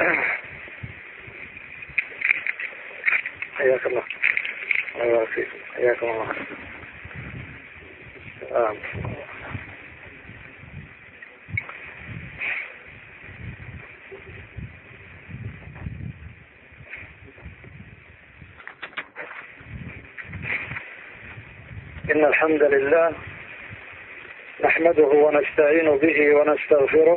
حياك الله. الله يعافيك. حياكم الله. إن الحمد لله نحمده ونستعين به ونستغفره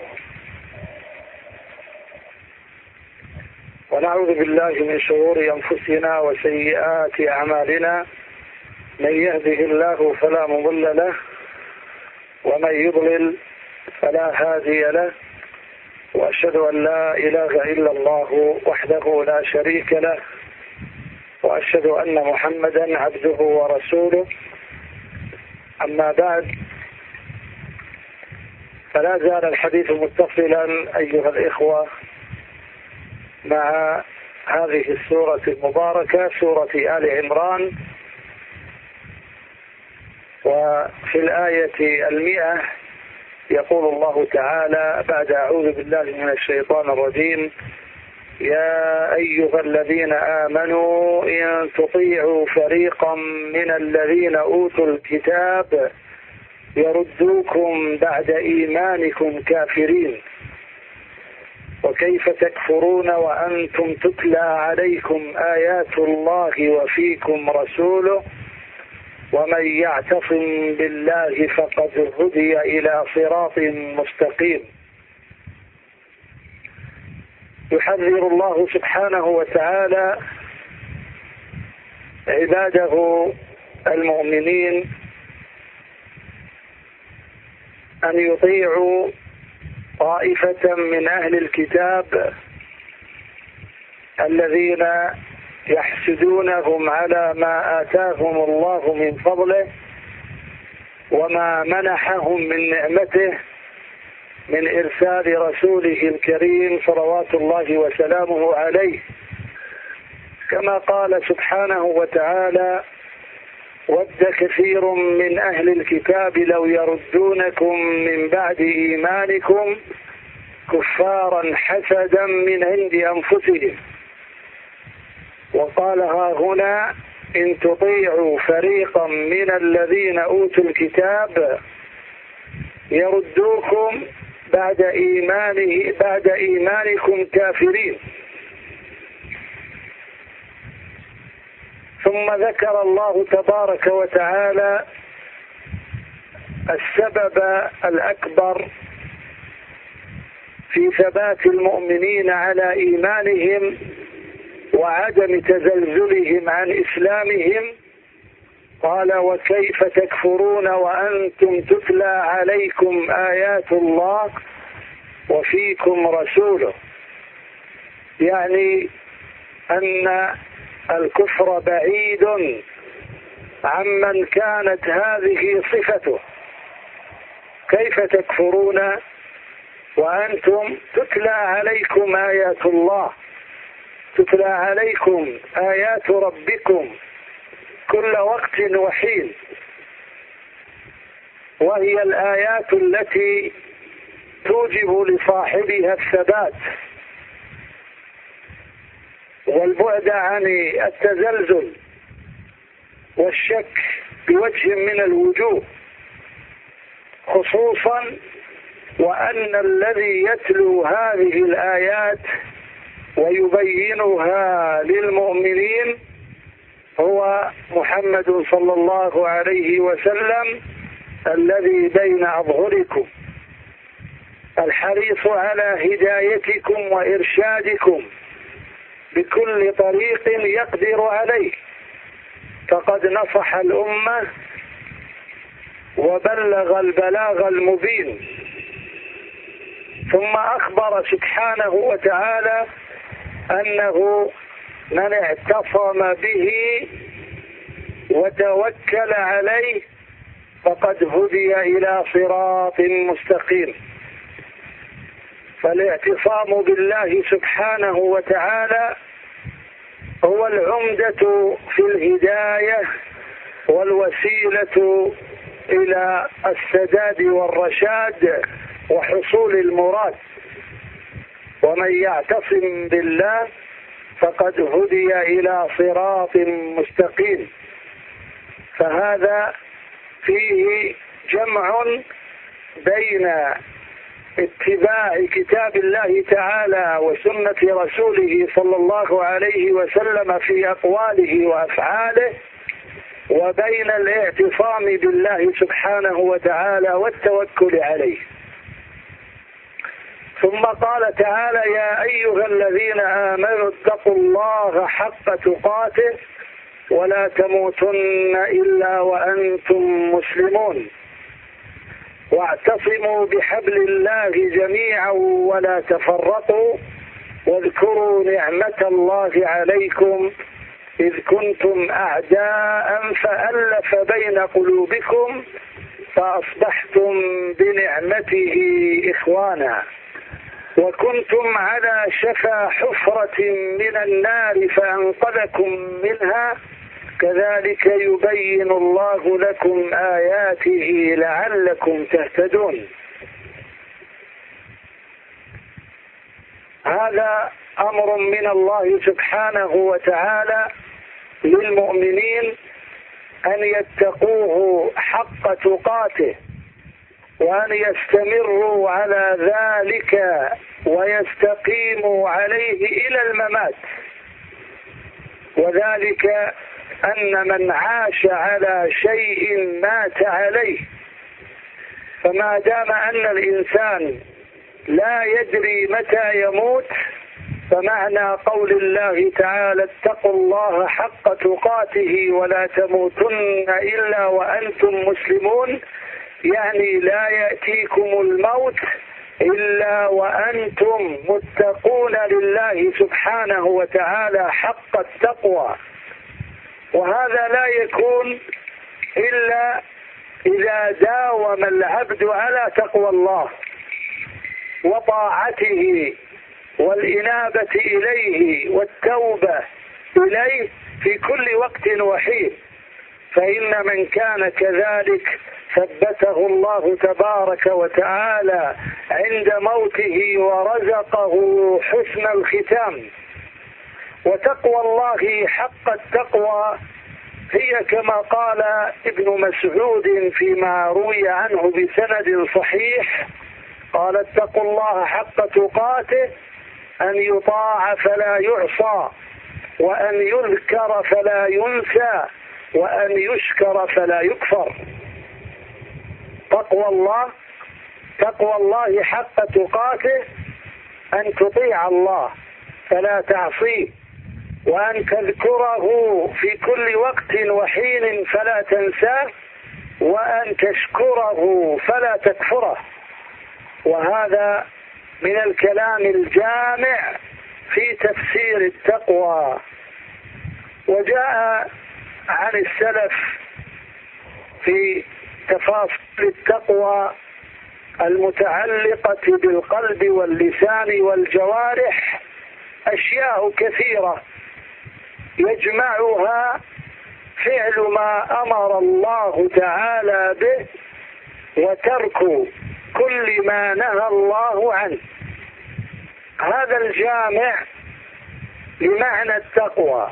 ونعوذ بالله من شرور أنفسنا وسيئات أعمالنا. من يهده الله فلا مضل له ومن يضلل فلا هادي له، وأشهد أن لا إله إلا الله وحده لا شريك له، وأشهد أن محمدا عبده ورسوله. أما بعد، فلا زال الحديث متصلا أيها الإخوة مع هذه السورة المباركة، سورة آل عمران. وفي الآية 100 يقول الله تعالى بعد أعوذ بالله من الشيطان الرجيم: يا أيها الذين آمنوا إن تطيعوا فريقا من الذين أوتوا الكتاب يردوكم بعد إيمانكم كافرين، وكيف تكفرون وأنتم تتلى عليكم آيات الله وفيكم رسوله، ومن يعتصم بالله فقد هدي إلى صراط مستقيم. يحذر الله سبحانه وتعالى عباده المؤمنين أن يطيعوا طائفة من أهل الكتاب الذين يحسدونهم على ما آتاهم الله من فضله وما منحهم من نعمته من إرسال رسوله الكريم صلوات الله وسلامه عليه، كما قال سبحانه وتعالى: ود كثير من أهل الكتاب لو يردونكم من بعد إيمانكم كفارا حسدا من عند أنفسهم. وقال ها هنا: إن تطيعوا فريقا من الذين أوتوا الكتاب يردوكم بعد إيمانكم كافرين. ثم ذكر الله تبارك وتعالى السبب الأكبر في ثبات المؤمنين على إيمانهم وعدم تزلزلهم عن إسلامهم. قال: وكيف تكفرون وأنتم تتلى عليكم آيات الله وفيكم رسوله. يعني أن الكفر بعيد عمن كانت هذه صفته. كيف تكفرون وأنتم تتلى عليكم آيات الله، تتلى عليكم آيات ربكم كل وقت وحين، وهي الآيات التي توجب لصاحبها الثبات والبعد عن التزلزل والشك بوجه من الوجوه، خصوصا وأن الذي يتلو هذه الآيات ويبينها للمؤمنين هو محمد صلى الله عليه وسلم الذي بين أظهركم، الحريص على هدايتكم وإرشادكم بكل طريق يقدر عليه. فقد نصح الأمة وبلغ البلاغ المبين. ثم أخبر سبحانه وتعالى أنه من اعتصم به وتوكل عليه فقد هدي إلى صراط مستقيم. فالاعتصام بالله سبحانه وتعالى هو العمدة في الهداية والوسيلة إلى السداد والرشاد وحصول المراد. ومن يعتصم بالله فقد هدي إلى صراط مستقيم. فهذا فيه جمع بين اتباع كتاب الله تعالى وسنة رسوله صلى الله عليه وسلم في أقواله وأفعاله، وبين الاعتصام بالله سبحانه وتعالى والتوكل عليه. ثم قال تعالى: يا أيها الذين آمنوا اتقوا الله حق تقاته ولا تموتن إلا وأنتم مسلمون، واعتصموا بحبل الله جميعا ولا تفرقوا، واذكروا نعمة الله عليكم إذ كنتم أعداء فألف بين قلوبكم فأصبحتم بنعمته إخوانا، وكنتم على شفا حفرة من النار فأنقذكم منها، كذلك يبين الله لكم آياته لعلكم تهتدون. هذا أمر من الله سبحانه وتعالى للمؤمنين أن يتقوه حق تقاته، وأن يستمروا على ذلك ويستقيموا عليه إلى الممات. وذلك أن من عاش على شيء مات عليه، فما دام أن الإنسان لا يدري متى يموت، فمعنى قول الله تعالى: اتقوا الله حق تقاته ولا تموتن إلا وأنتم مسلمون، يعني لا يأتيكم الموت إلا وأنتم متقون لله سبحانه وتعالى حق التقوى. وهذا لا يكون إلا إذا داوم العبد على تقوى الله وطاعته والإنابة إليه والتوبة إليه في كل وقت وحين. فإن من كان كذلك ثبته الله تبارك وتعالى عند موته ورزقه حسن الختام. وتقوى الله حق التقوى هي كما قال ابن مسعود فيما روي عنه بسند صحيح، قال: اتقوا الله حق تقاته، أن يطاع فلا يعصى، وأن يذكر فلا ينسى، وأن يشكر فلا يكفر. تقوى الله حق تقاته أن تطيع الله فلا تعصيه، وأن تذكره في كل وقت وحين فلا تنساه، وأن تشكره فلا تكفره. وهذا من الكلام الجامع في تفسير التقوى. وجاء عن السلف في تفاصيل التقوى المتعلقة بالقلب واللسان والجوارح أشياء كثيرة يجمعها فعل ما أمر الله تعالى به وترك كل ما نهى الله عنه. هذا الجامع لمعنى التقوى.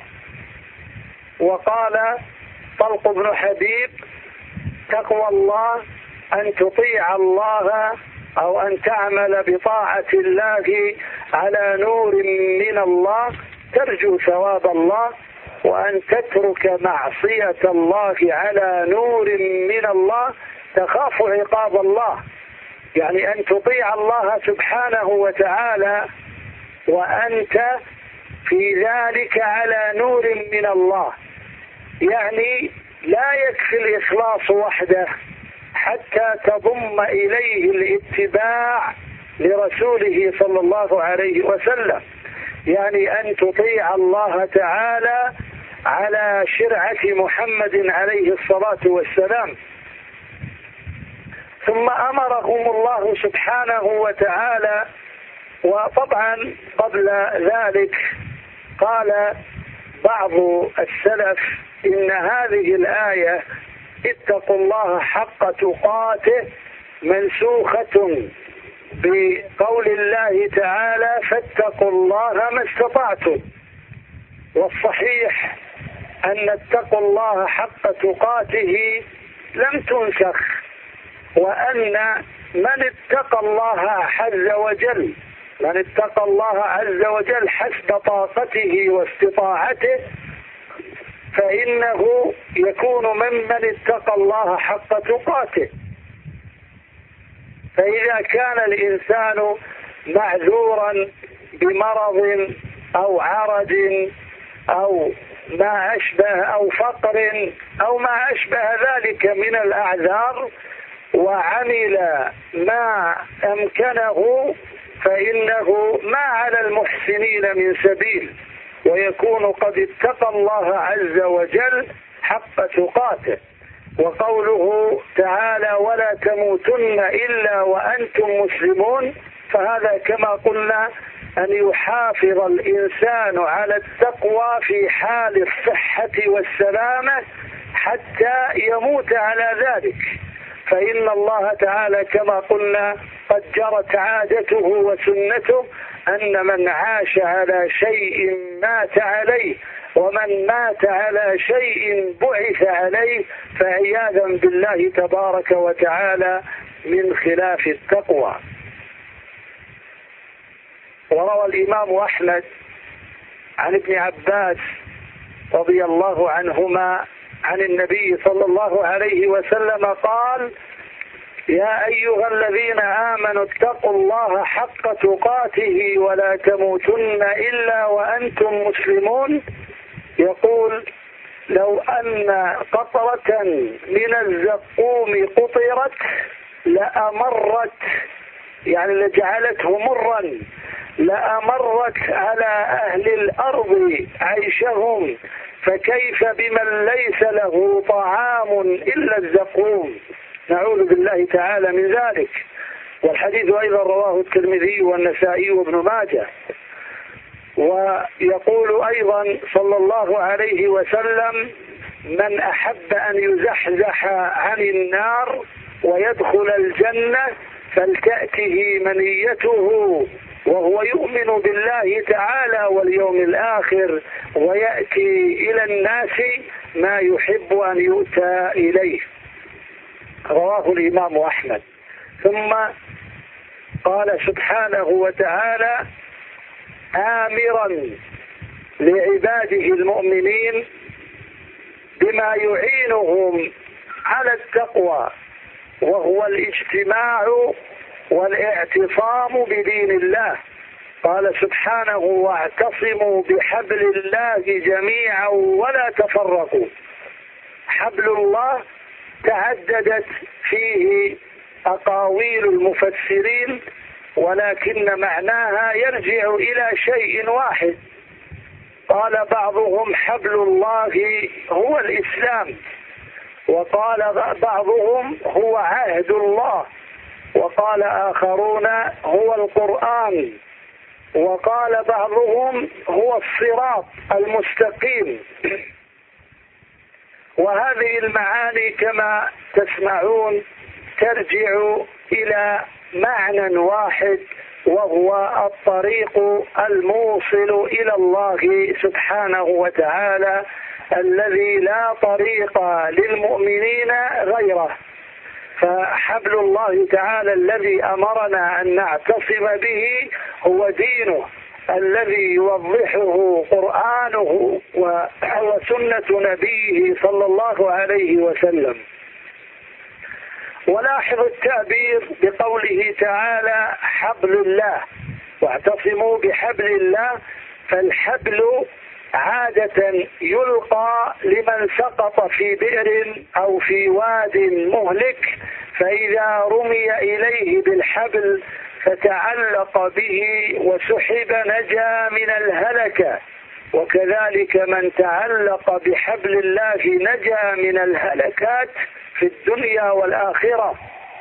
وقال طلق بن حبيب: تقوى الله أن تطيع الله أو أن تعمل بطاعة الله على نور من الله ترجو ثواب الله، وأن تترك معصية الله على نور من الله تخاف عقاب الله. يعني أن تطيع الله سبحانه وتعالى وأنت في ذلك على نور من الله، يعني لا يكفي الإخلاص وحده حتى تضم إليه الاتباع لرسوله صلى الله عليه وسلم، يعني أن تطيع الله تعالى على شرعة محمد عليه الصلاة والسلام. ثم أمرهم الله سبحانه وتعالى. وطبعا قبل ذلك قال بعض السلف إن هذه الآية اتقوا الله حق تقاته منسوخة بقول الله تعالى فاتقوا الله ما استطعتم. والصحيح أن اتقوا الله حق تقاته لم تنسخ، وأن من اتقى الله عز وجل حسب طاقته واستطاعته فإنه يكون ممن اتقى الله حق تقاته. فإذا كان الإنسان معذورا بمرض أو عرج أو ما أشبه أو فقر أو ما أشبه ذلك من الأعذار وعمل ما أمكنه فإنه ما على المحسنين من سبيل، ويكون قد اتقى الله عز وجل حق تقاته. وقوله تعالى ولا تموتن إلا وأنتم مسلمون، فهذا كما قلنا أن يحافظ الإنسان على التقوى في حال الصحة والسلامة حتى يموت على ذلك. فإن الله تعالى كما قلنا قد جرت عادته وسنته أن من عاش على شيء مات عليه، ومن مات على شيء بعث عليه، فعياذا بالله تبارك وتعالى من خلاف التقوى. وروى الإمام أحمد عن ابن عباس رضي الله عنهما عن النبي صلى الله عليه وسلم قال يا أيها الذين آمنوا اتقوا الله حق تقاته ولا تموتن إلا وأنتم مسلمون. يقول لو أن قطرة من الزقوم قطرت لأمرت، يعني لجعلته مرا، لأمرت على أهل الأرض عيشهم، فكيف بمن ليس له طعام إلا الزقوم. نعوذ بالله تعالى من ذلك. والحديث أيضا رواه الترمذي والنسائي وابن ماجه. ويقول أيضا صلى الله عليه وسلم من أحب أن يزحزح عن النار ويدخل الجنة فلتأته منيته وهو يؤمن بالله تعالى واليوم الآخر ويأتي إلى الناس ما يحب أن يؤتى إليه. رواه الإمام أحمد. ثم قال سبحانه وتعالى آمرا لعباده المؤمنين بما يعينهم على التقوى، وهو الاجتماع والاعتصام بدين الله. قال سبحانه واعتصموا بحبل الله جميعا ولا تفرقوا. حبل الله تعددت فيه أقاويل المفسرين، ولكن معناها يرجع إلى شيء واحد. قال بعضهم حبل الله هو الإسلام، وقال بعضهم هو عهد الله، وقال آخرون هو القرآن، وقال بعضهم هو الصراط المستقيم. وهذه المعاني كما تسمعون ترجع إلى معنى واحد، وهو الطريق الموصل إلى الله سبحانه وتعالى الذي لا طريق للمؤمنين غيره. فحبل الله تعالى الذي أمرنا أن نعتصم به هو دينه الذي يوضحه قرآنه وسنة نبيه صلى الله عليه وسلم. ولاحظ التعبير بقوله تعالى حبل الله، واعتصموا بحبل الله. فالحبل عادة يلقى لمن سقط في بئر أو في واد مهلك، فإذا رمي إليه بالحبل فتعلق به وسحب نجا من الهلكة. وكذلك من تعلق بحبل الله نجا من الهلكات في الدنيا والآخرة.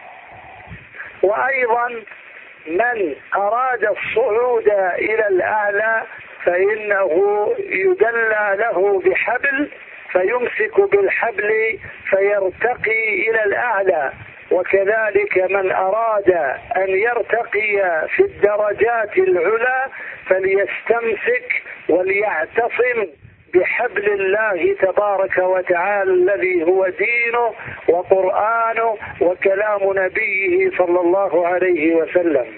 وأيضا من أراد الصعود إلى الأعلى فإنه يدلى له بحبل فيمسك بالحبل فيرتقي إلى الأعلى. وكذلك من أراد أن يرتقي في الدرجات العلى فليستمسك وليعتصم بحبل الله تبارك وتعالى الذي هو دينه وقرآنه وكلام نبيه صلى الله عليه وسلم.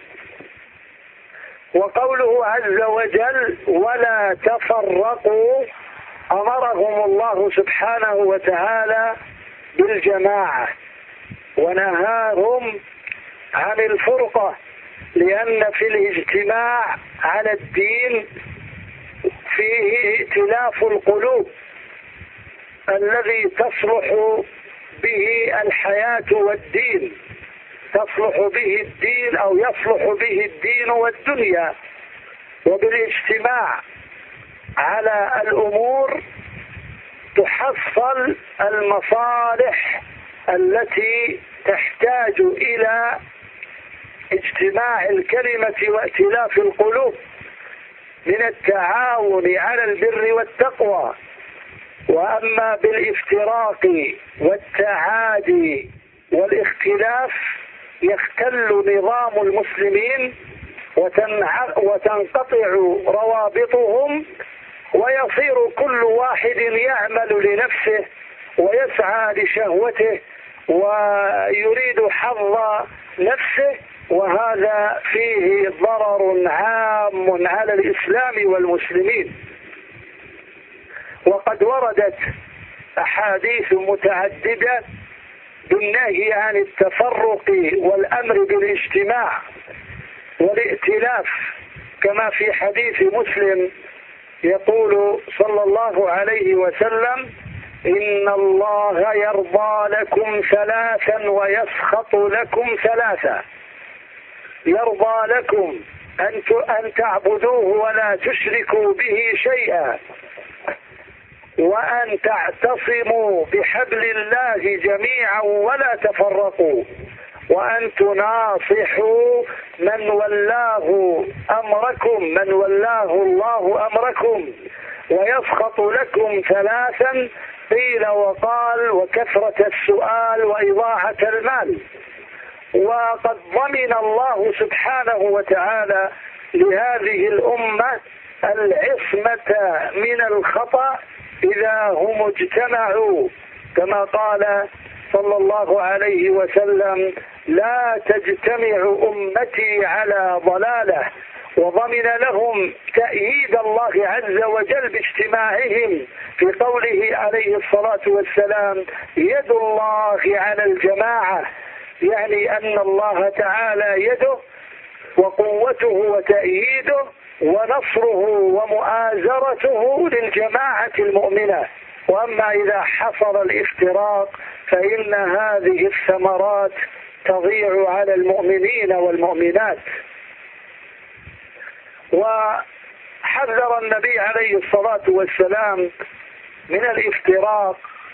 وقوله عز وجل ولا تفرقوا أمرهم الله سبحانه وتعالى بالجماعة ونهاهم عن الفرقة، لأن في الاجتماع على الدين فيه ائتلاف القلوب الذي تصلح به الحياة والدين، تصلح به الدين أو يصلح به الدين والدنيا. وبالاجتماع على الأمور تحصل المصالح التي تحتاج إلى اجتماع الكلمة وائتلاف القلوب من التعاون على البر والتقوى. وأما بالافتراق والتعادي والاختلاف يختل نظام المسلمين وتنقطع روابطهم، ويصير كل واحد يعمل لنفسه ويسعى لشهوته ويريد حظ نفسه، وهذا فيه ضرر عام على الإسلام والمسلمين. وقد وردت أحاديث متعددة بالنهي عن التفرق والأمر بالاجتماع والائتلاف، كما في حديث مسلم يقول صلى الله عليه وسلم إن الله يرضى لكم ثلاثا ويسخط لكم ثلاثا. يرضى لكم أن تعبدوه ولا تشركوا به شيئا، وأن تعتصموا بحبل الله جميعا ولا تفرقوا، وأن تناصحوا من ولاه أمركم، من ولاه الله أمركم. ويسخط لكم ثلاثا قيل وقال وكثرة السؤال وإضاعة المال. وقد ضمن الله سبحانه وتعالى لهذه الأمة العصمة من الخطأ إذا هم اجتمعوا، كما قال صلى الله عليه وسلم لا تجتمع أمتي على ضلالة. وضمن لهم تأييد الله عز وجل باجتماعهم في قوله عليه الصلاة والسلام يد الله على الجماعة، يعني أن الله تعالى يده وقوته وتأييده ونصره ومؤازرته للجماعة المؤمنة. وأما إذا حصل الافتراق فإن هذه الثمرات تضيع على المؤمنين والمؤمنات. وحذر النبي عليه الصلاة والسلام من الافتراق،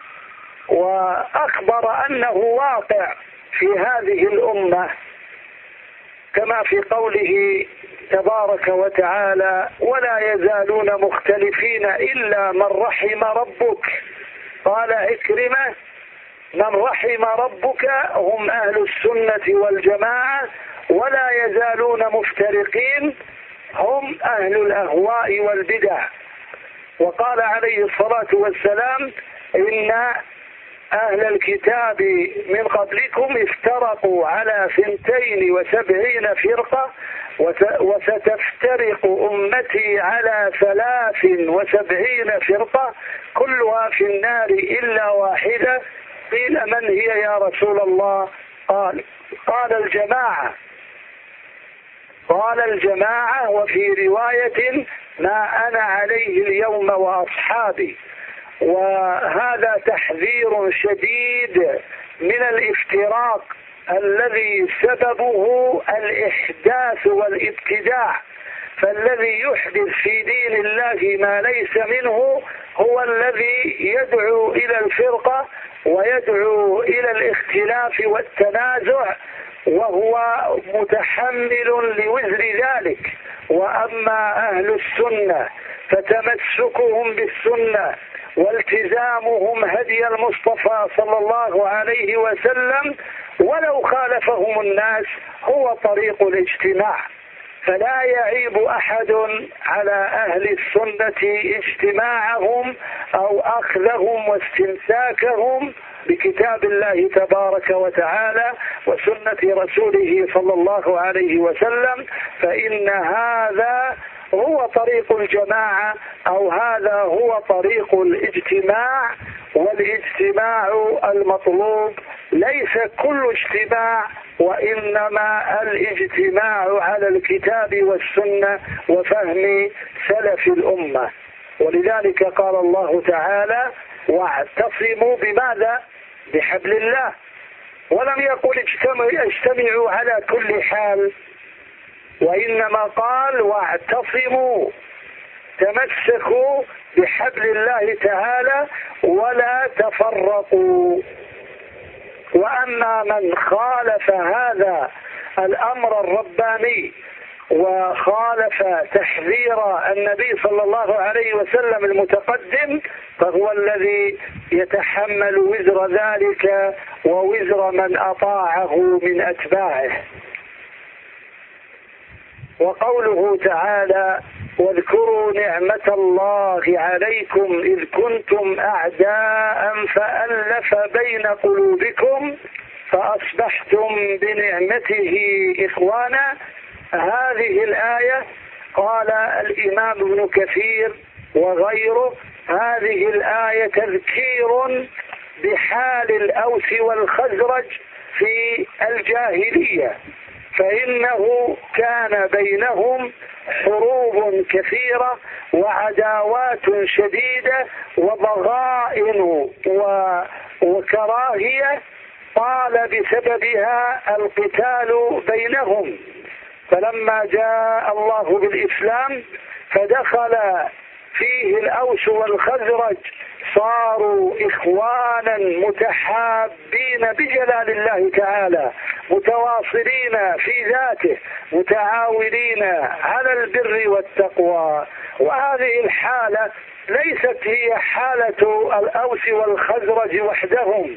وأخبر أنه واقع في هذه الأمة، كما في قوله تبارك وتعالى ولا يزالون مختلفين إلا من رحم ربك. قال عكرمة من رحم ربك هم أهل السنة والجماعة، ولا يزالون مفترقين هم أهل الأهواء والبدع. وقال عليه الصلاة والسلام إن أهل الكتاب من قبلكم افترقوا على 72 فرقة، وستفترق أمتي على 73 فرقة كلها في النار إلا واحدة. قيل من هي يا رسول الله؟ قال الجماعة. قال الجماعة، وفي رواية ما أنا عليه اليوم وأصحابي. وهذا تحذير شديد من الافتراق الذي سببه الإحداث والابتداع. فالذي يحدث في دين الله ما ليس منه هو الذي يدعو إلى الفرقة ويدعو إلى الاختلاف والتنازع، وهو متحمل لوزر ذلك. وأما أهل السنة فتمسكهم بالسنة والتزامهم هدي المصطفى صلى الله عليه وسلم ولو خالفهم الناس هو طريق الاجتماع. فلا يعيب أحد على أهل السنة اجتماعهم أو أخذهم واستمساكهم بكتاب الله تبارك وتعالى وسنة رسوله صلى الله عليه وسلم، فإن هذا هو طريق الجماعة أو هذا هو طريق الاجتماع. والاجتماع المطلوب ليس كل اجتماع، وإنما الاجتماع على الكتاب والسنة وفهم سلف الأمة. ولذلك قال الله تعالى: واعتصموا بماذا؟ بحبل الله. ولم يقل اجتمعوا على كل حال، وإنما قال: واعتصموا، تمسكوا بحبل الله تعالى ولا تفرقوا. وأما من خالف هذا الأمر الرباني وخالف تحذير النبي صلى الله عليه وسلم المتقدم، فهو الذي يتحمل وزر ذلك ووزر من أطاعه من أتباعه. وقوله تعالى: واذكروا نعمة الله عليكم إذ كنتم أعداء فألف بين قلوبكم فأصبحتم بنعمته إخوانا. هذه الآية قال الإمام ابن كثير وغيره: هذه الآية تذكير بحال الأوس والخزرج في الجاهلية، فإنه كان بينهم حروب كثيرة وعداوات شديدة وضغائن وكراهية طال بسببها القتال بينهم. فلما جاء الله بالإسلام فدخل فيه الأوس والخزرج، صاروا إخوانا متحابين بجلال الله تعالى، متواصلين في ذاته، متعاونين على البر والتقوى. وهذه الحالة ليست هي حالة الأوس والخزرج وحدهم،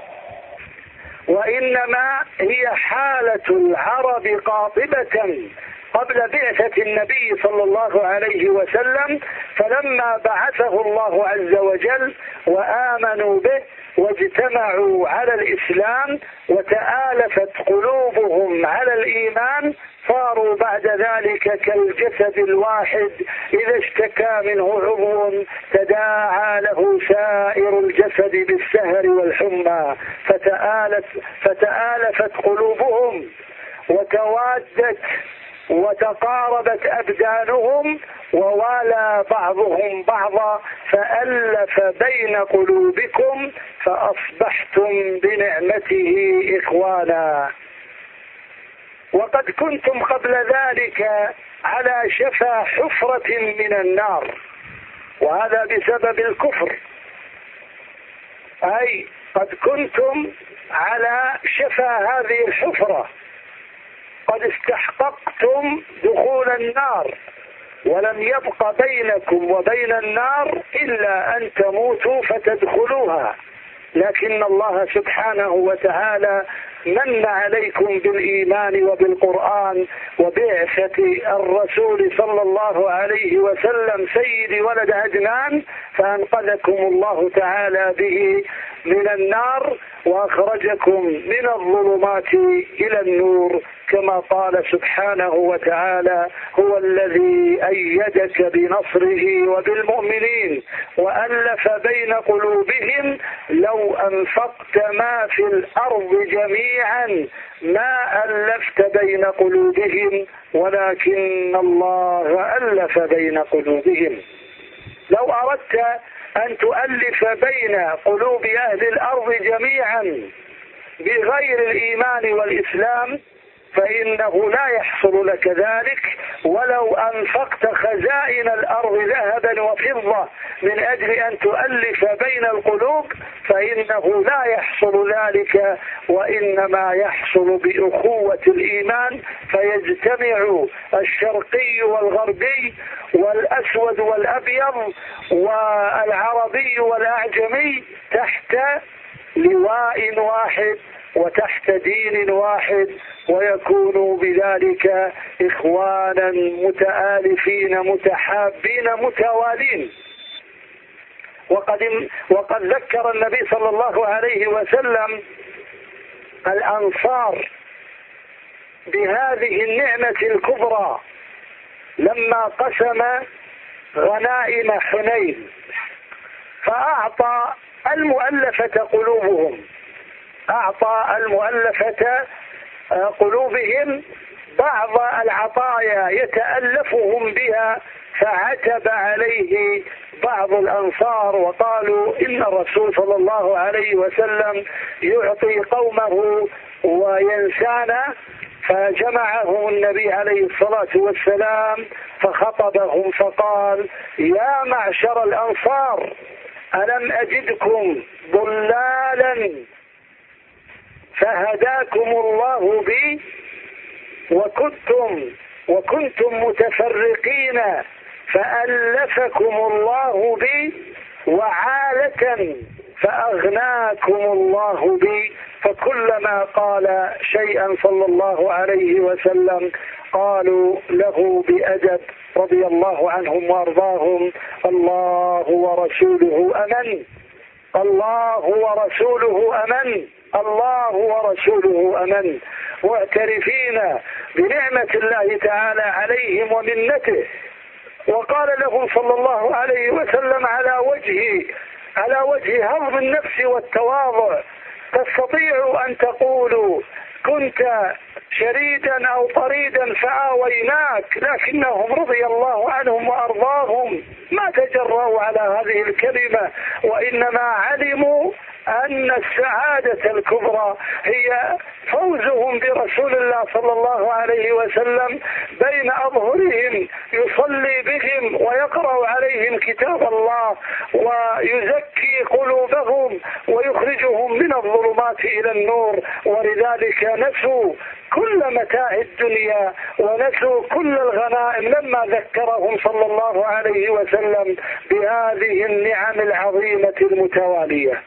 وإنما هي حالة العرب قاطبة قبل بعثة النبي صلى الله عليه وسلم. فلما بعثه الله عز وجل وآمنوا به واجتمعوا على الإسلام وتآلفت قلوبهم على الإيمان، صاروا بعد ذلك كالجسد الواحد إذا اشتكى منه عضو تداعى له سائر الجسد بالسهر والحمى. فتآلفت قلوبهم وتوادت وتقاربت أبدانهم ووالى بعضهم بعضا، فألف بين قلوبكم فأصبحتم بنعمته إخوانا. وقد كنتم قبل ذلك على شفا حفرة من النار، وهذا بسبب الكفر، أي قد كنتم على شفا هذه الحفرة، قد استحققتم دخول النار، ولم يبق بينكم وبين النار إلا أن تموتوا فتدخلوها. لكن الله سبحانه وتعالى من عليكم بالإيمان وبالقرآن وبعثة الرسول صلى الله عليه وسلم سيد ولد عدنان، فأنقذكم الله تعالى به من النار وأخرجكم من الظلمات إلى النور، كما قال سبحانه وتعالى: هو الذي أيدك بنصره وبالمؤمنين وألف بين قلوبهم لو أنفقت ما في الأرض جميعا ما ألفت بين قلوبهم ولكن الله ألف بين قلوبهم. لو أردت أن تؤلف بين قلوب أهل الأرض جميعا بغير الإيمان والإسلام فإنه لا يحصل لك ذلك، ولو أنفقت خزائن الأرض ذهبا وفضة من أجل أن تؤلف بين القلوب فإنه لا يحصل ذلك، وإنما يحصل بأخوة الإيمان، فيجتمع الشرقي والغربي والأسود والأبيض والعربي والأعجمي تحت لواء واحد وتحت دين واحد، ويكونوا بذلك إخوانا متآلفين متحابين متوالين. وقد ذكر النبي صلى الله عليه وسلم الأنصار بهذه النعمة الكبرى لما قسم غنائم حنين، فأعطى المؤلفة قلوبهم بعض العطايا يتألفهم بها، فعتب عليه بعض الأنصار وقالوا إن الرسول صلى الله عليه وسلم يعطي قومه وينسانا، فجمعهم النبي عليه الصلاة والسلام فخطبهم فقال: يا معشر الأنصار، ألم أجدكم ضلالا فهداكم الله بي، وكنتم متفرقين فألفكم الله بي، وعالة فأغناكم الله بي. فكلما قال شيئا صلى الله عليه وسلم قالوا له بأدب رضي الله عنهم وأرضاهم: الله ورسوله أمن، الله ورسوله أمن، الله ورسوله أمن، معترفين بنعمة الله تعالى عليهم ومنته. وقال لهم صلى الله عليه وسلم على وجه هضم النفس والتواضع: تستطيع أن تقولوا كنت شريدا أو طريدا فآويناك، لكنهم رضي الله عنهم وأرضاهم ما تجرؤوا على هذه الكلمة، وإنما علموا أن السعادة الكبرى هي فوزهم برسول الله صلى الله عليه وسلم بين أظهرهم، يصلي بهم ويقرأ عليهم كتاب الله ويزكي قلوبهم ويخرجهم من الظلمات إلى النور. ولذلك نسوا كل متاع الدنيا ونسوا كل الغنائم لما ذكرهم صلى الله عليه وسلم بهذه النعم العظيمة المتوالية.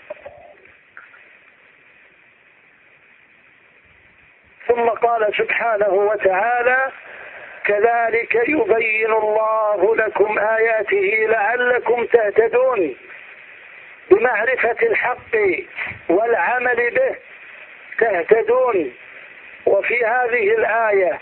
ثم قال سبحانه وتعالى: كذلك يبين الله لكم آياته لعلكم تهتدون. بمعرفة الحق والعمل به تهتدون. وفي هذه الآية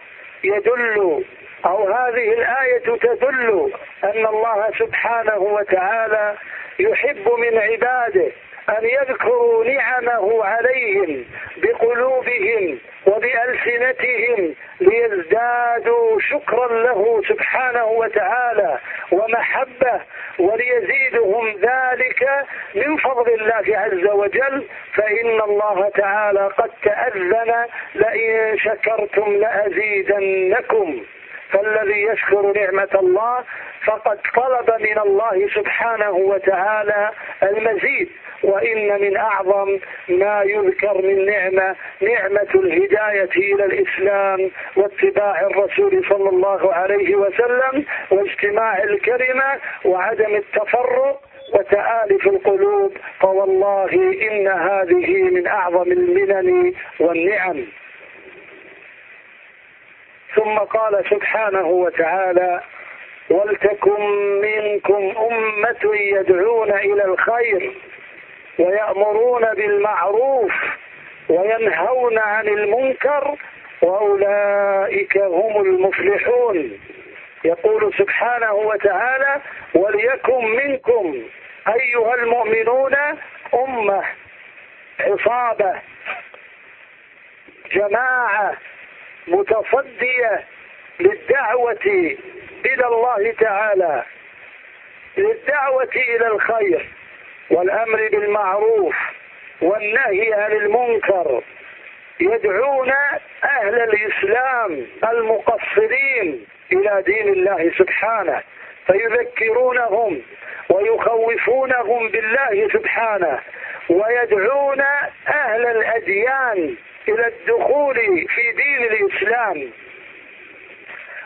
هذه الآية تدل أن الله سبحانه وتعالى يحب من عباده أن يذكروا نعمه عليهم بقلوبهم وبألسنتهم ليزدادوا شكرا له سبحانه وتعالى ومحبة، وليزيدهم ذلك من فضل الله عز وجل، فإن الله تعالى قد تأذن: لئن شكرتم لأزيدنكم. فالذي يشكر نعمة الله فقد طلب من الله سبحانه وتعالى المزيد. وإن من أعظم ما يذكر من نعمة الهداية إلى الإسلام واتباع الرسول صلى الله عليه وسلم واجتماع الكلمة وعدم التفرق وتآلف القلوب، فوالله إن هذه من أعظم المنن والنعم. ثم قال سبحانه وتعالى: ولتكن منكم أمة يدعون إلى الخير ويأمرون بالمعروف وينهون عن المنكر وأولئك هم المفلحون. يقول سبحانه وتعالى: وليكن منكم أيها المؤمنون أمة، عصابة، جماعة متصدية للدعوة إلى الله تعالى، للدعوة إلى الخير والأمر بالمعروف والنهي عن المنكر، يدعون أهل الإسلام المقصرين إلى دين الله سبحانه، فيذكرونهم ويخوفونهم بالله سبحانه، ويدعون أهل الأديان إلى الدخول في دين الإسلام،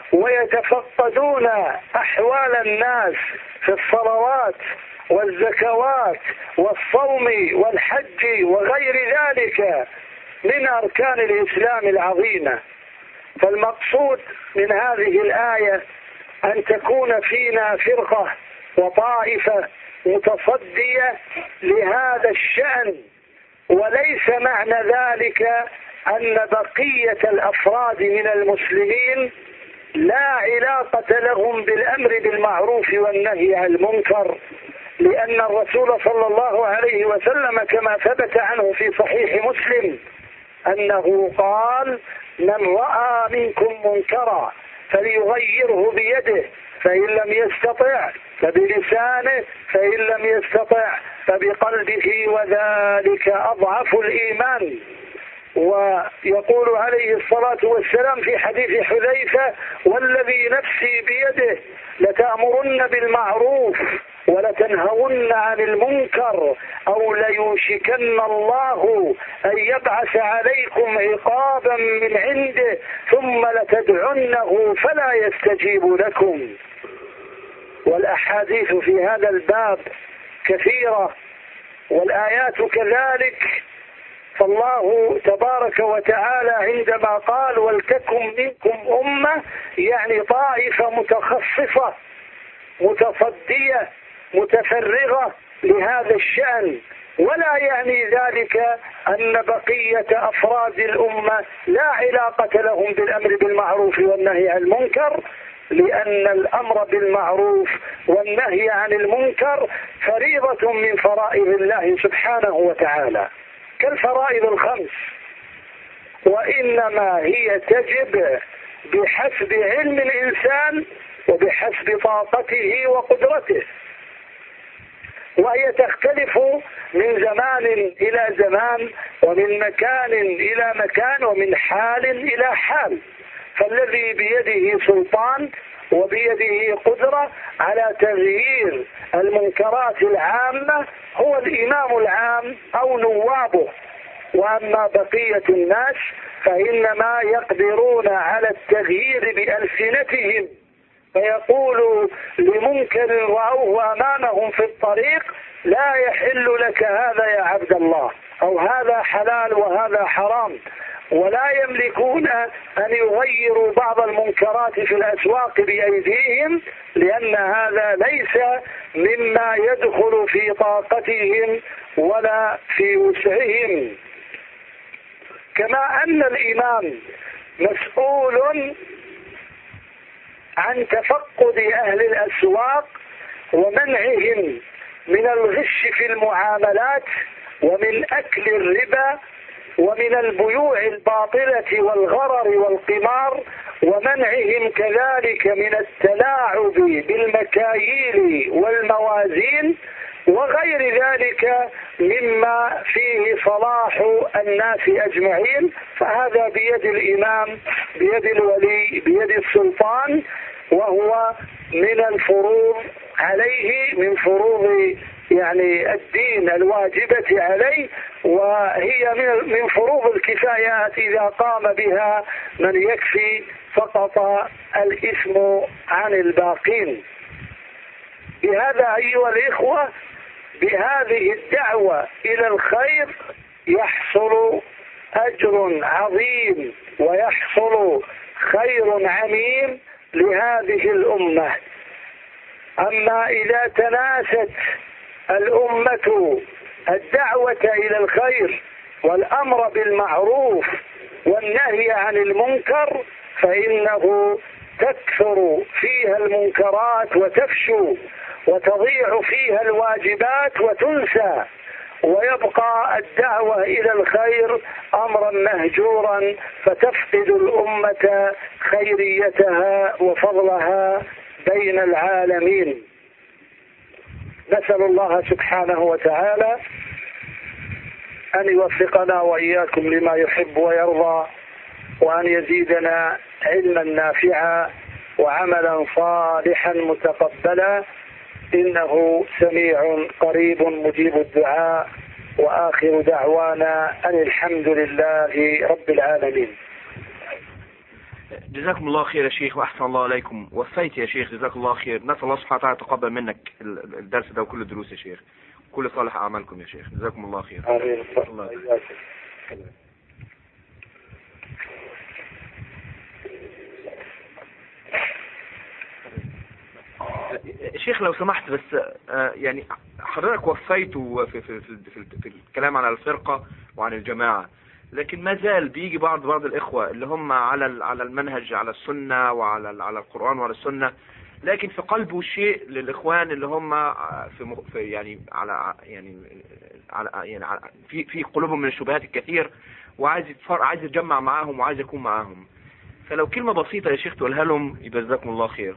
ويتفقدون أحوال الناس في الصلوات والزكوات والصوم والحج وغير ذلك من أركان الإسلام العظيمة. فالمقصود من هذه الآية أن تكون فينا فرقة وطائفة متصدية لهذا الشأن، وليس معنى ذلك أن بقية الأفراد من المسلمين لا علاقة لهم بالأمر بالمعروف والنهي عن المنكر، لأن الرسول صلى الله عليه وسلم كما ثبت عنه في صحيح مسلم أنه قال: من رأى منكم منكرا فليغيره بيده، فإن لم يستطع فبلسانه، فإن لم يستطع فبقلبه، وذلك أضعف الإيمان. ويقول عليه الصلاة والسلام في حديث حذيفة: والذي نفسي بيده لتأمرن بالمعروف ولتنهون عن المنكر أو ليوشكن الله أن يبعث عليكم عقابا من عنده ثم لتدعنه فلا يستجيب لكم. والأحاديث في هذا الباب كثيرة والآيات كذلك. فالله تبارك وتعالى عندما قال: ولتكن منكم أمة، يعني طائفة متخصصة متصدية متفرغة لهذا الشأن، ولا يعني ذلك أن بقية أفراد الأمة لا علاقة لهم بالأمر بالمعروف والنهي عن المنكر، لأن الأمر بالمعروف والنهي عن المنكر فريضة من فرائض الله سبحانه وتعالى كالفرائض الخمس، وإنما هي تجب بحسب علم الإنسان وبحسب طاقته وقدرته، وهي تختلف من زمان إلى زمان ومن مكان إلى مكان ومن حال إلى حال. فالذي بيده سلطان وبيده قدرة على تغيير المنكرات العامة هو الإمام العام أو نوابه، وأما بقية الناس فإنما يقدرون على التغيير بألسنتهم، فيقول لمنكر رأوه أمامهم في الطريق: لا يحل لك هذا يا عبد الله، أو هذا حلال وهذا حرام. ولا يملكون أن يغيروا بعض المنكرات في الأسواق بأيديهم، لأن هذا ليس مما يدخل في طاقتهم ولا في وسعهم. كما أن الإمام مسؤول عن تفقد أهل الأسواق ومنعهم من الغش في المعاملات ومن أكل الربا ومن البيوع الباطلة والغرر والقمار، ومنعهم كذلك من التلاعب بالمكاييل والموازين وغير ذلك مما فيه صلاح الناس أجمعين. فهذا بيد الإمام، بيد الولي، بيد السلطان، وهو من الفروض عليه، من فروض يعني الدين الواجبة عليه، وهي من فروض الكفايات إذا قام بها من يكفي سقط الإثم عن الباقين. بهذا أيها الإخوة، بهذه الدعوة إلى الخير يحصل أجر عظيم ويحصل خير عميم لهذه الأمة. أما إذا تناست الأمة الدعوة إلى الخير والأمر بالمعروف والنهي عن المنكر فإنه تكثر فيها المنكرات وتفشو وتضيع فيها الواجبات وتنسى، ويبقى الدعوة إلى الخير أمرا مهجورا، فتفقد الأمة خيريتها وفضلها بين العالمين. نسأل الله سبحانه وتعالى أن يوفقنا وإياكم لما يحب ويرضى، وأن يزيدنا علما نافعا وعملا صالحا متقبلا، إنه سميع قريب مجيب الدعاء. وآخر دعوانا أن الحمد لله رب العالمين. جزاكم الله خير يا شيخ وأحسن الله عليكم. وفيت يا شيخ، جزاك الله خير. نسأل الله سبحانه وتعالى يتقبل منك الدرس ده وكل الدروس يا شيخ، كل صالح أعمالكم يا شيخ، جزاكم الله خير. آمين. الله شيخ لو سمحت بس، يعني حضرتك وفيته في الكلام عن الفرقة وعن الجماعة، لكن ما زال بيجي بعض الإخوة اللي هم على المنهج، على السنة وعلى القرآن وعلى السنة، لكن في قلبه شيء للإخوان اللي هم يعني في قلوبهم من الشبهات الكثير، وعايز يتجمع معاهم وعايز يكون معاهم. فلو كلمة بسيطة يا شيخ تقولها لهم يبقى جزاكم الله خير.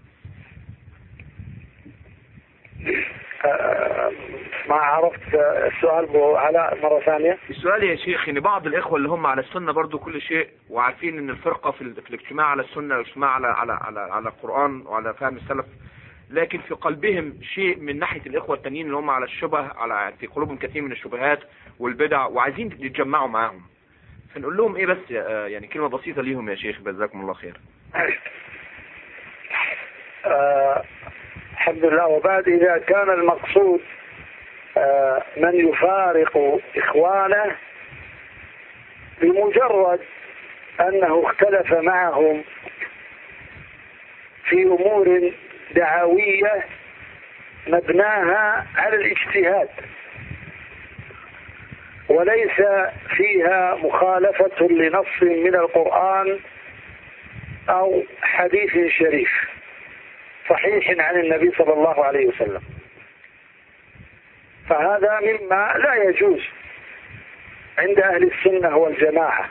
ما عرفت السؤال علاء مرة ثانية. السؤال يا شيخ ان بعض الاخوة اللي هم على السنة برضو كل شيء، وعارفين ان الفرقة في الاجتماع على السنة والاجتماع على القرآن وعلى فهم السلف، لكن في قلبهم شيء من ناحية الاخوة التانيين اللي هم على الشبه، في قلوبهم كثير من الشبهات والبدع، وعايزين يتجمعوا معاهم. فنقول لهم ايه بس يعني كلمة بسيطة ليهم يا شيخ، جزاكم الله خير. الحمد لله. وبعد إذا كان المقصود من يفارق إخوانه بمجرد أنه اختلف معهم في أمور دعوية مبناها على الاجتهاد وليس فيها مخالفة لنص من القرآن أو حديث شريف صحيح عن النبي صلى الله عليه وسلم، فهذا مما لا يجوز عند أهل السنة والجماعة،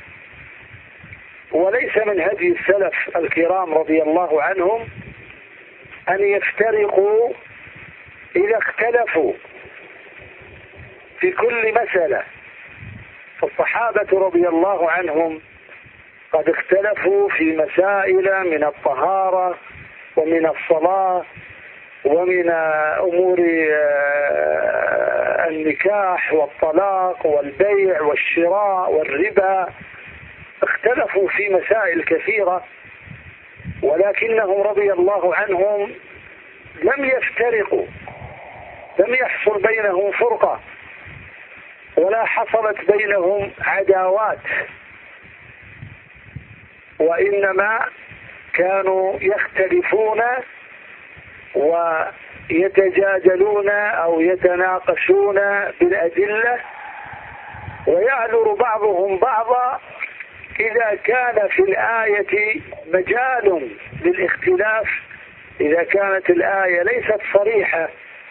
وليس من هدي السلف الكرام رضي الله عنهم أن يفترقوا إذا اختلفوا في كل مسألة. فالصحابة رضي الله عنهم قد اختلفوا في مسائل من الطهارة ومن الصلاة ومن أمور النكاح والطلاق والبيع والشراء والربا، اختلفوا في مسائل كثيرة، ولكنهم رضي الله عنهم لم يفترقوا، لم يحصل بينهم فرقة ولا حصلت بينهم عداوات، وإنما كانوا يختلفون ويتجادلون أو يتناقشون بالأدلة، ويعذر بعضهم بعضا إذا كان في الآية مجال للاختلاف، إذا كانت الآية ليست صريحة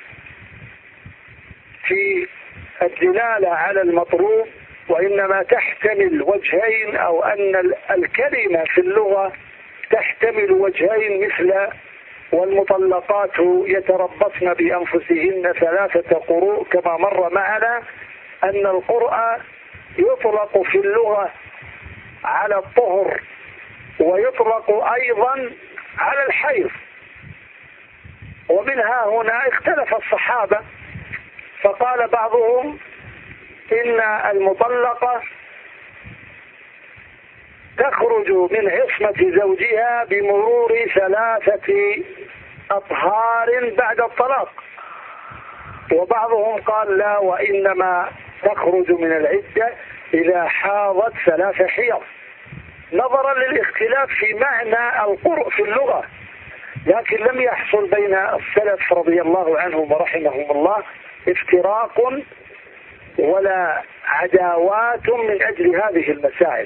في الدلالة على المطلوب وإنما تحتمل وجهين، أو أن الكلمة في اللغة تحتمل وجهين، مثل والمطلقات يتربصن بأنفسهن 3 قروء، كما مر معنا أن القرء يطلق في اللغة على الطهر ويطلق أيضا على الحيض. ومنها هنا اختلف الصحابة، فقال بعضهم إن المطلقة تخرج من عصمة زوجها بمرور 3 أطهار بعد الطلاق، وبعضهم قال لا، وإنما تخرج من العدة إذا حاضت 3 حيض، نظرا للاختلاف في معنى القرء في اللغة. لكن لم يحصل بين السلف رضي الله عنهم ورحمهم الله افتراق ولا عداوات من أجل هذه المسائل.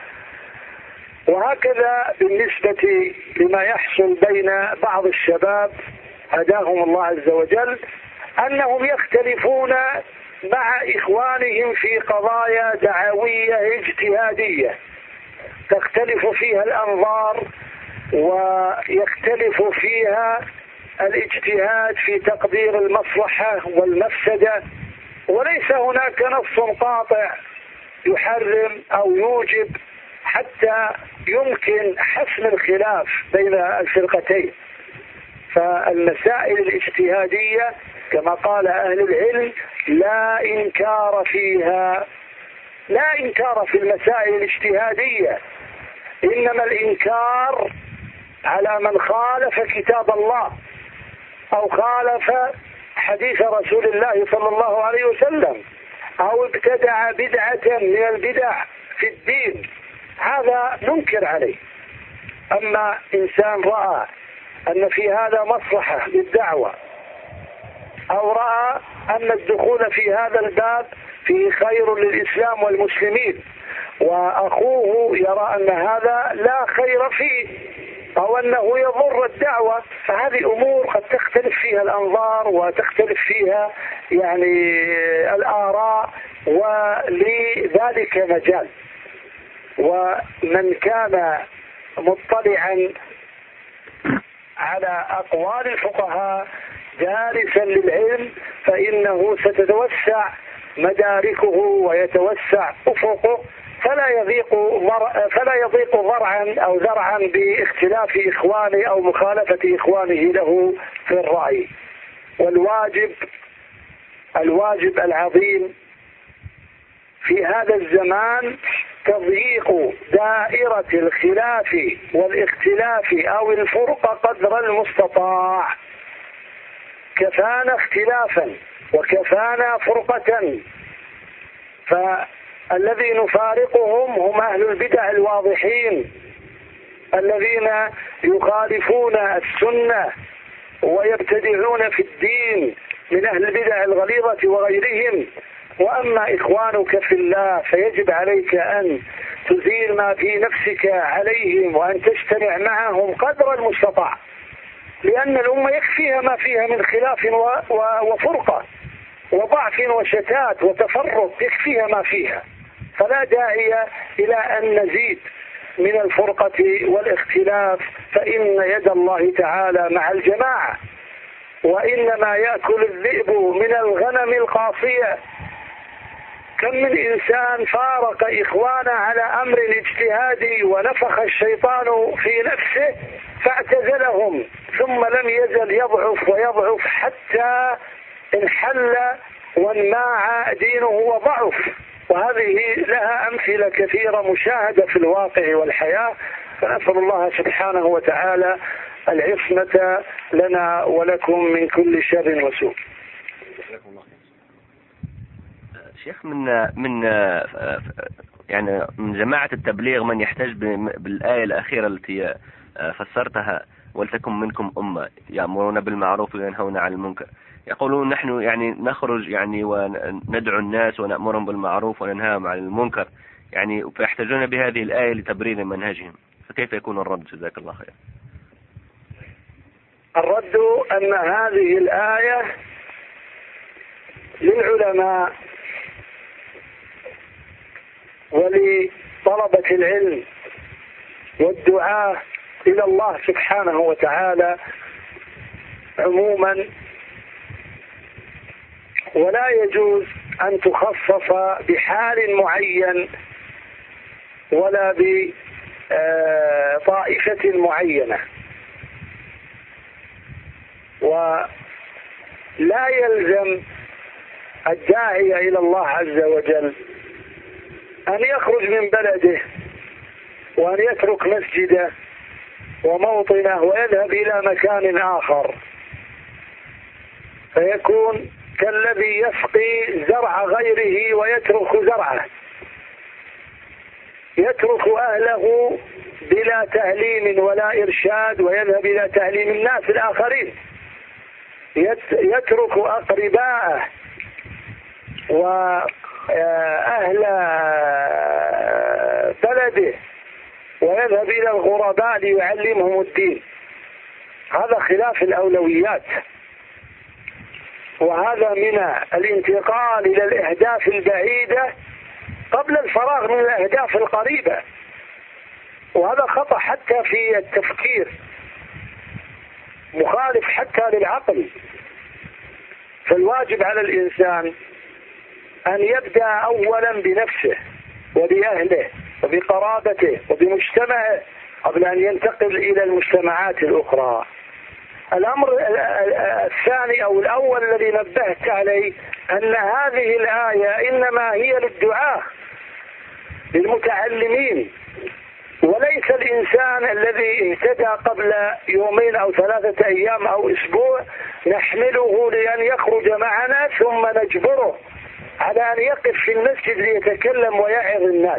وهكذا بالنسبة لما يحصل بين بعض الشباب هداهم الله عز وجل، أنهم يختلفون مع إخوانهم في قضايا دعوية اجتهادية تختلف فيها الأنظار ويختلف فيها الاجتهاد في تقدير المصلحة والمفسدة، وليس هناك نص قاطع يحرم أو يوجب حتى يمكن حسم الخلاف بين الفرقتين. فالمسائل الاجتهادية كما قال أهل العلم لا إنكار فيها، لا إنكار في المسائل الاجتهادية، إنما الإنكار على من خالف كتاب الله أو خالف حديث رسول الله صلى الله عليه وسلم أو ابتدع بدعة من البدع في الدين، هذا ننكر عليه. أما إنسان رأى أن في هذا مصلحة للدعوة أو رأى أن الدخول في هذا الباب فيه خير للإسلام والمسلمين وأخوه يرى أن هذا لا خير فيه أو أنه يضر الدعوة، فهذه أمور قد تختلف فيها الأنظار وتختلف فيها يعني الآراء، ولذلك مجال. ومن كان مطلعا على أقوال الفقهاء دارسا للعلم فإنه ستتوسع مداركه ويتوسع أفقه، فلا يضيق ضرعا أو ذرعا باختلاف إخوانه أو مخالفة إخوانه له في الرأي. والواجب العظيم في هذا الزمان تضييق دائرة الخلاف والاختلاف أو الفرقة قدر المستطاع. كفانا اختلافا وكفانا فرقة، فالذي نفارقهم هم أهل البدع الواضحين الذين يخالفون السنة ويبتدعون في الدين من أهل البدع الغليظة وغيرهم. وأما إخوانك في الله فيجب عليك أن تزيل ما في نفسك عليهم وأن تجتمع معهم قدر المستطاع، لأن الأمة يكفيها ما فيها من خلاف وفرقة وضعف وشتات وتفرق، يكفيها ما فيها، فلا داعي إلى أن نزيد من الفرقة والاختلاف، فإن يد الله تعالى مع الجماعة، وإنما يأكل الذئب من الغنم القاصية. كم من إنسان فارق إخوانا على أمر اجتهادي ونفخ الشيطان في نفسه فاعتزلهم، ثم لم يزل يضعف ويضعف حتى انحل وانماع دينه وضعف. وهذه لها أمثلة كثيرة مشاهدة في الواقع والحياة، فنسأل الله سبحانه وتعالى العصمة لنا ولكم من كل شر وسوء. شيخ، يعني من جماعة التبليغ من يحتج بالآية الأخيرة التي فسرتها: ولتكن منكم أمة يأمرون بالمعروف وينهون عن المنكر. يقولون نحن يعني نخرج يعني وندعو الناس ونأمرهم بالمعروف وننهاهم عن المنكر، يعني فيحتاجون بهذه الآية لتبرير منهجهم، فكيف يكون الرد؟ جزاك الله خير. الرد أن هذه الآية للعلماء ولطلبة العلم والدعاة إلى الله سبحانه وتعالى عموما، ولا يجوز أن تخصص بحال معين ولا بطائفة معينة. ولا يلزم الداعية إلى الله عز وجل أن يخرج من بلده وأن يترك مسجده وموطنه ويذهب إلى مكان آخر، فيكون كالذي يسقي زرع غيره ويترك زرعه، يترك أهله بلا تعليم ولا إرشاد ويذهب إلى تعليم الناس الآخرين، يترك أقرباءه وأهل بلده ويذهب إلى الغرباء ليعلمهم الدين. هذا خلاف الأولويات، وهذا من الانتقال إلى الأهداف البعيدة قبل الفراغ من الأهداف القريبة، وهذا خطأ حتى في التفكير، مخالف حتى للعقل. فالواجب على الإنسان أن يبدأ أولا بنفسه وبأهله وبقرابته وبمجتمعه قبل أن ينتقل إلى المجتمعات الأخرى. الأمر الثاني أو الأول الذي نبهت عليه أن هذه الآية إنما هي للدعاة للمتعلمين وليس الإنسان الذي اهتدى قبل يومين أو 3 أيام أو أسبوع نحمله لأن يخرج معنا ثم نجبره على أن يقف في المسجد ليتكلم ويعظ الناس،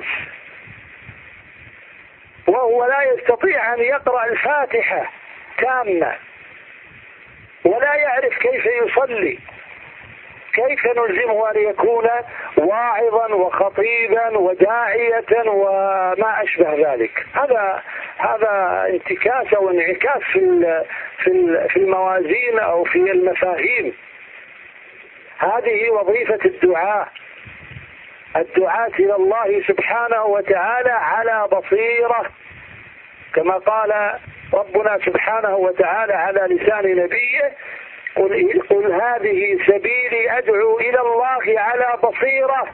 وهو لا يستطيع أن يقرأ الفاتحة تامة ولا يعرف كيف يصلي. كيف نلزمه أن يكون واعظا وخطيبا وداعية وما أشبه ذلك؟ هذا انتكاس أو انعكاس في الموازين أو في المفاهيم. هذه وظيفة الدعاة إلى الله سبحانه وتعالى على بصيرة، كما قال ربنا سبحانه وتعالى على لسان نبيه: قل هذه سبيلي أدعو إلى الله على بصيرة،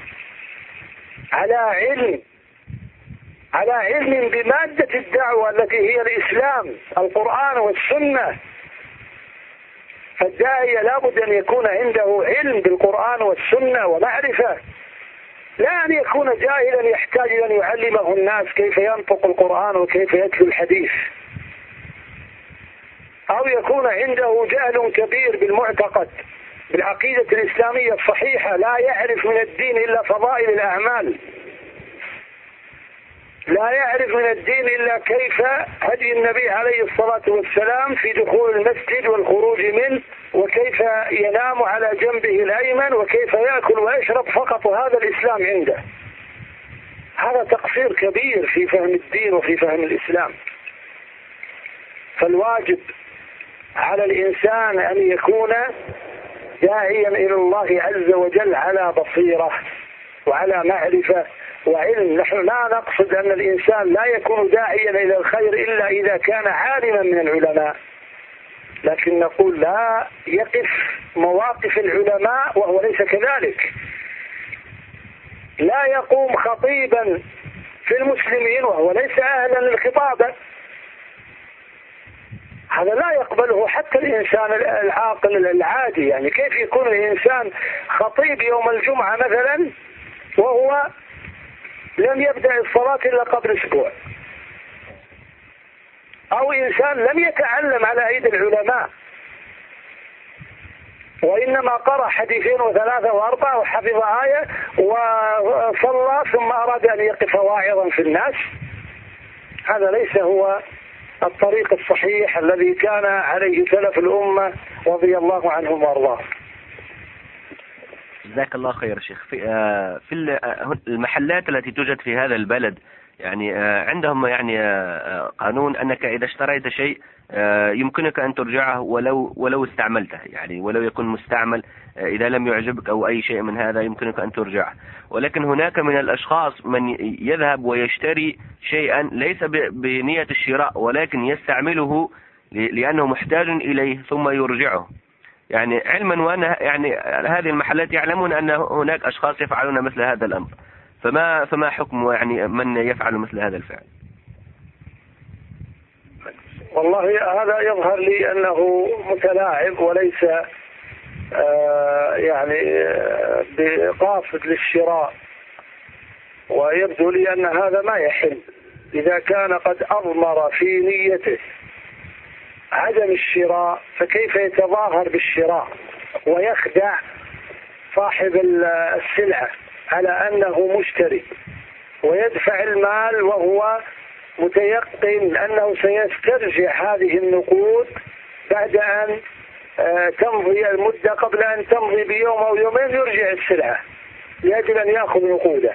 على علم بمادة الدعوة التي هي الإسلام، القرآن والسنة. فالداعية لابد أن يكون عنده علم بالقرآن والسنة ومعرفة، لا أن يكون جاهلا يحتاج أن يعلمه الناس كيف ينطق القرآن وكيف يتلو الحديث، أو يكون عنده جهل كبير بالمعتقد بالعقيدة الإسلامية الصحيحة، لا يعرف من الدين إلا فضائل الأعمال، لا يعرف من الدين إلا كيف هدي النبي عليه الصلاة والسلام في دخول المسجد والخروج منه، وكيف ينام على جنبه الأيمن، وكيف يأكل ويشرب فقط، وهذا الإسلام عنده. هذا تقصير كبير في فهم الدين وفي فهم الإسلام. فالواجب على الإنسان أن يكون داعيا إلى الله عز وجل على بصيرة وعلى معرفة وعلم. نحن لا نقصد أن الإنسان لا يكون داعيا إلى الخير إلا إذا كان عالما من العلماء، لكن نقول لا يقف مواقف العلماء وهو ليس كذلك. لا يقوم خطيبا في المسلمين وهو ليس أهلا للخطابة، هذا لا يقبله حتى الإنسان العاقل العادي. يعني كيف يكون الإنسان خطيب يوم الجمعة مثلا وهو لم يبدأ الصلاة إلا قبل أسبوع، أو إنسان لم يتعلم على أيدي العلماء وإنما قرأ حديثين و3 و4 وحفظ آية وصلى ثم أراد أن يقف واعظا في الناس. هذا ليس هو الطريق الصحيح الذي كان عليه سلف الأمة رضي الله عنهم وارضاهم. جزاك الله خير شيخ. في المحلات التي توجد في هذا البلد يعني عندهم يعني قانون أنك إذا اشتريت شيء يمكنك أن ترجعه ولو استعملته، يعني ولو يكون مستعمل، إذا لم يعجبك أو أي شيء من هذا يمكنك أن ترجعه. ولكن هناك من الأشخاص من يذهب ويشتري شيئا ليس بنية الشراء ولكن يستعمله لأنه محتاج إليه ثم يرجعه، يعني علما وأن يعني هذه المحلات يعلمون أن هناك أشخاص يفعلون مثل هذا الأمر، فما حكم يعني من يفعل مثل هذا الفعل؟ والله هذا يظهر لي أنه متلاعب وليس يعني بقاصد للشراء، ويبدو لي أن هذا ما يحل إذا كان قد أضمر في نيته عدم الشراء، فكيف يتظاهر بالشراء ويخدع صاحب السلعة على أنه مشتري ويدفع المال وهو متيقن أنه سيسترجع هذه النقود بعد أن تمضي المدة، قبل أن تمضي بيوم أو يومين يرجع السلعة لأجل أن يأخذ نقوده.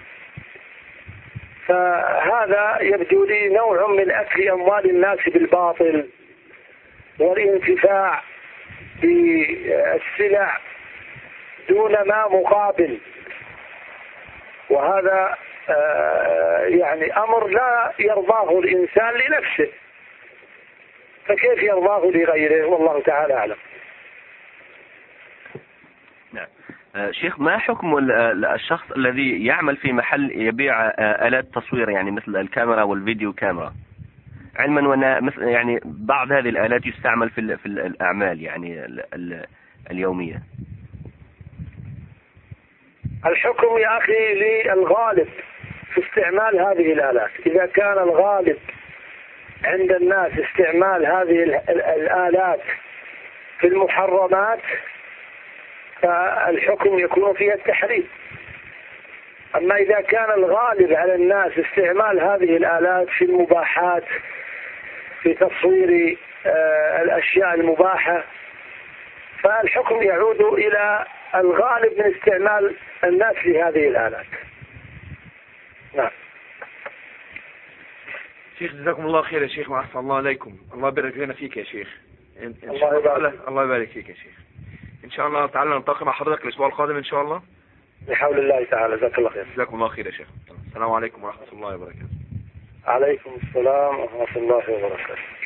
فهذا يبدو لي نوع من أكل أموال الناس بالباطل والانتفاع بالسلع دون ما مقابل، وهذا يعني أمر لا يرضاه الإنسان لنفسه، فكيف يرضاه لغيره؟ والله تعالى أعلم. نعم. شيخ، ما حكم الشخص الذي يعمل في محل يبيع آلات تصوير يعني مثل الكاميرا والفيديو كاميرا، علما وأن مثل يعني بعض هذه الآلات يستعمل في الأعمال يعني اليومية؟ الحكم يا أخي للغالب في استعمال هذه الآلات. إذا كان الغالب عند الناس استعمال هذه الآلات في المحرمات فالحكم يكون فيها التحريم. أما إذا كان الغالب على الناس استعمال هذه الآلات في المباحات في تصوير الأشياء المباحة فالحكم يعود إلى الغالب من استعمال الناس لهذه الآلات. نعم. شيخ جزاكم الله خير يا شيخ وأحسن الله عليكم. الله يبارك لنا فيك يا شيخ. الله يبارك فيك يا شيخ. إن شاء الله تعالى نلتقي مع حضرتك الأسبوع القادم إن شاء الله. بحول الله تعالى. جزاك الله خير. جزاكم الله خير يا شيخ. السلام عليكم ورحمة الله وبركاته. عليكم السلام ورحمة الله وبركاته.